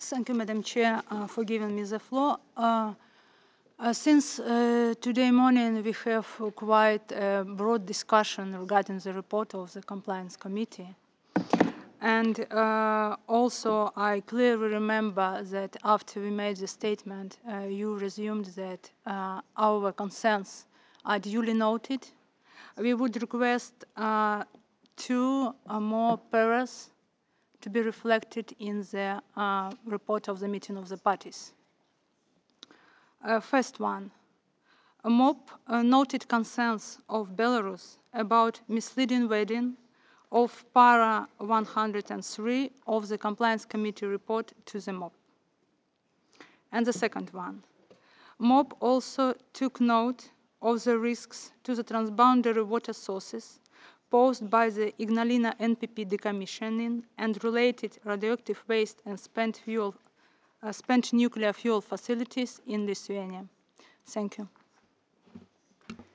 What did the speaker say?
Thank you, Madam Chair, for giving me the floor. Since today morning we have quite a broad discussion regarding the report of the Compliance Committee. And also I clearly remember that after we made the statement, you resumed that our concerns are duly noted. We would request 2 or more paras to be reflected in the report of the meeting of the parties. First one, MOP noted concerns of Belarus about misleading wording of para 103 of the Compliance Committee report to the MOP. And the second one, MOP also took note of the risks to the transboundary water sources posed by the Ignalina NPP decommissioning and related radioactive waste and spent nuclear fuel facilities in Lithuania. Thank you.